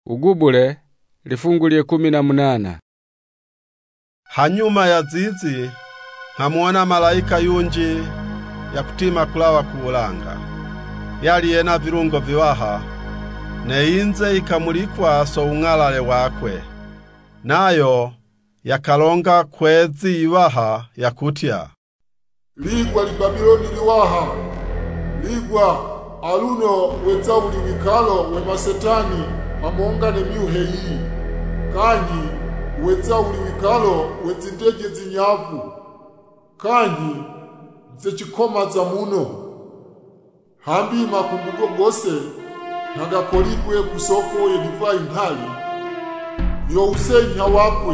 Ugubule lifungu lye 18. Hanyuma ya zizi nkamuona malaika yunji ya kutima kulawa kuulanga. Yali yena virungo viwaha, ne inze ikamulikwa so ung'alale wakwe. Nayo yakalonga kwezi iwaha yakutya, Ligwa li Babiloni liwaha, ligwa aluno wezawuli wikalo we masetani amonga ne myuhe iyi. Kanyi wezawuli wikalo wezindeje zinyavu. Kanyi zechikomaza muno. Hambi makumbuko gose nagakoligwe kusoko ye divai nhali. Yo usenya wakwe.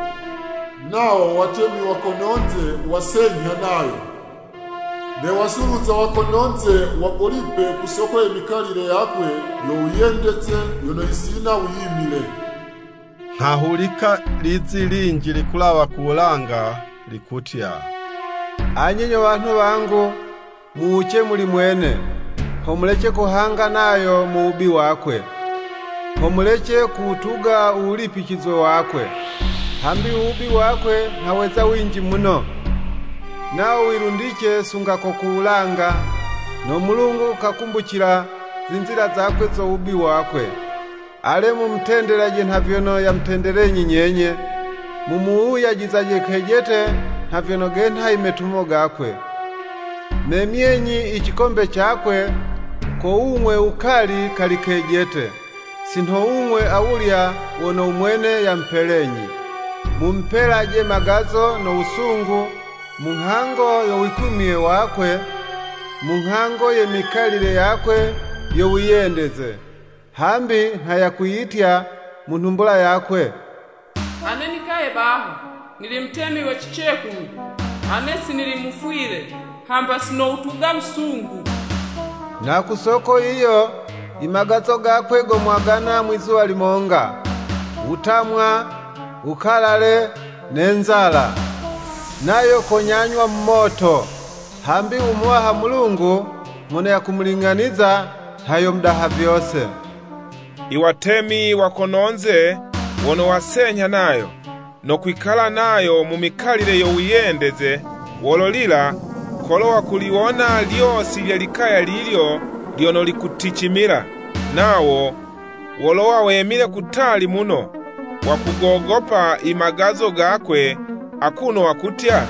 Nao watemi wakononze wasenya nayo. Ne wasuruza wakononze wagolipe kusoko ye mikalire yakwe yo uyendetse yono isina uyimile. Nkahulika lizi linji likulawa kuulanga likutya, Anyinyo bantu bangu muuche muli mwene, homuleke kuhanga nayo mu ubi wakwe. Homuleke kutuga ulipichizwe wakwe. Hambi ubi wakwe haweza winji muno. Nao wirundike sungako kuulanga, no Mulungu kakumbukira zinzira zakwe zo ubi wakwe. Ale mumtenderaje ntavyono yamtenderenyi nyenye, mumuuyagizaje kejete ntavyono genta imetumo gakwe. Nemyenyi ichikombe chakwe, ko umwe ukali kalikejete, sinho umwe awulya wono umwene yampelenyi. Mumpelaje magazo no usungu, munhango yo wikumie wakwe, munhango ye mikalire yakwe yo wiyendeze. Hambi ntayakuyitya muntumbula yakwe. Ane nikaye baho, nilimtemi we chichekumi. Ane sinilimufuile, hamba sino utuga msungu. Na kusoko iyo, imagazo gakwe gomwagana mwizuwa limonga. Utamwa, ukalale, nenzala. Nayo konyanywa mmoto. Hambi umuwaha Mulungu, mune ya kumulinganiza, hayo mdaha vyose. Iwatemi wakononze wono wasenya nayo, no kwikala nayo mumikalire yo wiyendeze, wololila kolowa kuliwona lyosi lya likaya lilyo lyono likutichimira. Nawo wolowa wemile kutali muno, wakugogopa imagazo gakwe, akuno wakutya,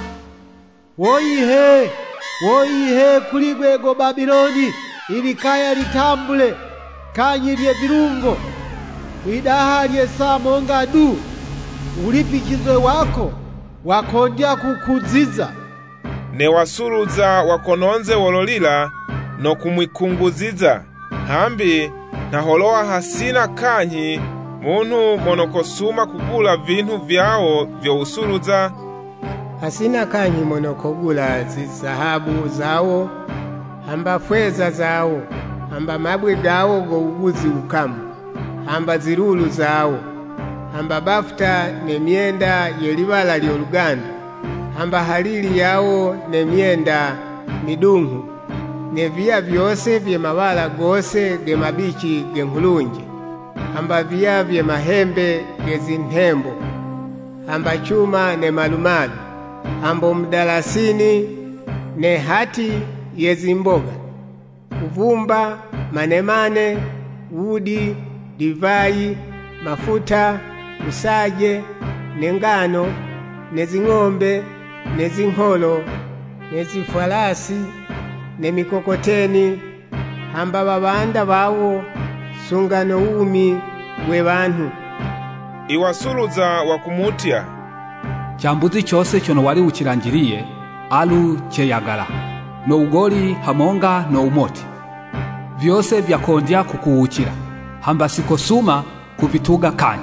Woyihe, woyihe kuligwego Babiloni, ilikaya litambule, kanyi lye virungo, widaha lye samonga du, ulipichizwe wako, wakondya kukuziza. Ne wasuruza wakononze wololila no kumwikunguziza. Hambi naholowa hasina kanyi muntu monokosuma kugula vintu vyawo vyo usuruza. Hasina kanyi monokogula zizahabu zawo, hamba fweza zawo, hamba mabwe gawo go uguzi ukamu, hamba zirulu zawo, hamba bafuta ne myenda yelibala lyoluganda, hamba halili yawo ne myenda midungu, ne vya vyose vye mabala gose ge mabichi ge nkulunji, hamba vya vye mahembe ge zintembo, hamba chuma ne malumalu, hamba mdalasini ne hati yezimboga, uvumba, manemane, udi, divai, mafuta, usaje, nengano, nezing'ombe, nezingholo, nezifalasi, nemikokoteni, hamba babanda bawo, sungano umi we bantu. Iwasuruza wakumutya, Chambuzi chose chono wali uchirangiriye, alu cheyagala, no ugoli hamonga no umoti. Vyose vyakondya kukuuchira, hamba sikosuma kuvituga kanyi.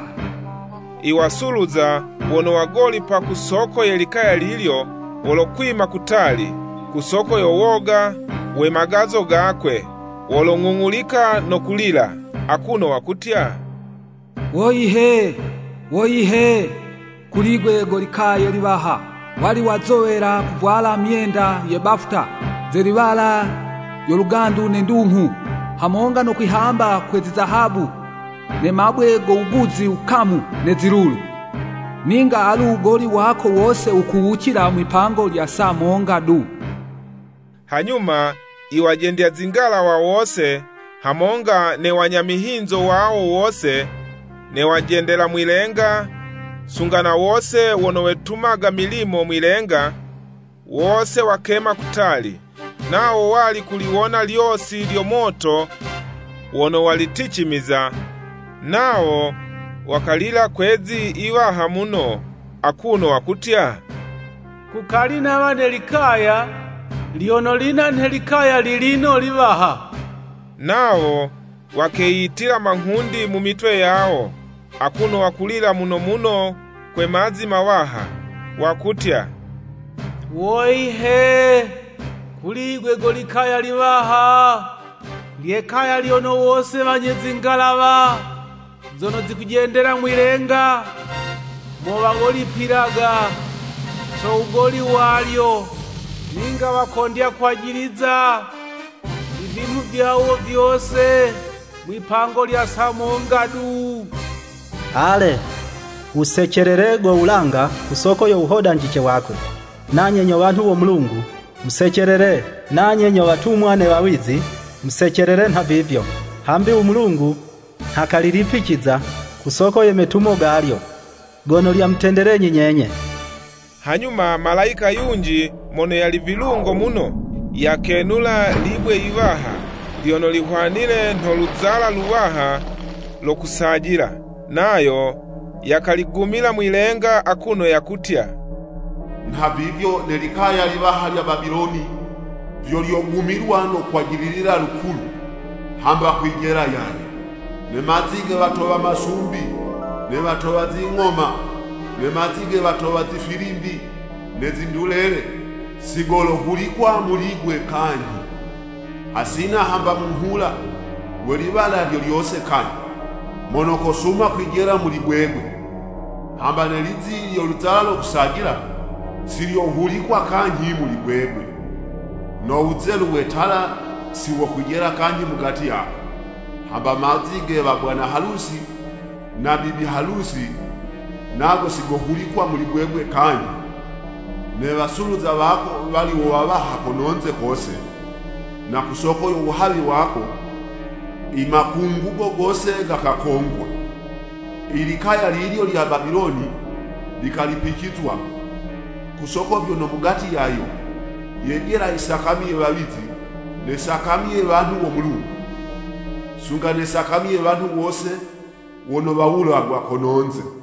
Iwasuruza wono wagoli pa kusoko yelikaya lilyo, wolokwima kutali, kusoko yowoga, we magazo gakwe, wolong'ung'ulika no kulila, akuno wakutya, Woyihe, woyihe, kuligwego likayo libaha, wali wazowera kuvwala myenda ye bafuta, zeribala yolugandu ne ndungu, hamonga no kwihamba kwezi zahabu, ne mabwe gouguzi ukamu ne zirulu. Ninga ali ugoli wako wose ukuwukira mwipango lya Samonga du. Hanyuma iwajendya zingala wa wose hamonga ne wanyamihinzo wao wose ne wajendela mwilenga sungana wose wono wetumaga milimo mwilenga wose wakema kutali. Nao wali kuliwona lyosi lyo moto wono walitichimiza. Nao wakalila kwezi iwaha muno akuno wakutya. Kukali na wanelikaya liono lina nelikaya lilino liwaha. Nao wakeitila manhundi mu mitwe yao akuno wakulila muno muno kwe mazi mawaha wakutya. Woihe kuligwe golikaya liwaha lyekaya liono wose banyezingalawa zono zikujendera mwilenga mobagolipiraga so ugoli walyo ninga bakondya kwajiriza ibintu byawo byose mwipango lya Samonga du. Ale usechererego ulanga kusoko yo uhoda njiche wako nanyenyo bantu bo Mulungu musecherere nanyenyo batumwa ne bawizi musecherere nta vivyo hambi umulungu hakaliripikiza kusoko yemetumo galyo gono lya mtendere nyenyenye. Hanyuma malaika yunji mono yali vilungo muno yakenula libwe iwaha liono lihwanile ntoluzala luwaha lokusajila. Nayo yakaligumila mwilenga akuno yakutya. Nta vivyo nelikaya liwaha lya Babiloni vyo lyogumirwa no kwagililila lukulu hamba kwigera yaye ne mazige batoba masumbi ne batoba zingoma ne mazige batoba zifirimbi ne zindulele sigolo hulikwa muligwe kanyi asina hamba munhula welibala lyo lyose kanyi monokosuma kwigera muligwegwe hamba nelizi yolutalo kusagira siryo hulikwa kanyi muligwegwe no uzelu wetala siwo kugera kanyi mugati yako hamba mazige ba bwana harusi na bibi harusi nago sigohulikwa muligwegwe kanyi ne basuluza bako bali wabaha kononze kose na kusoko yo uhabi wako imakungugo gose gakakongwa. Ilikaya lilyo lya Babiloni likalipikizwa kusoko vyono mugati yayo yegera isakamiye babizi nesakamiye bantu bo Mulungu sunga nesakamiye bantu bose wono bawulagwa kononze.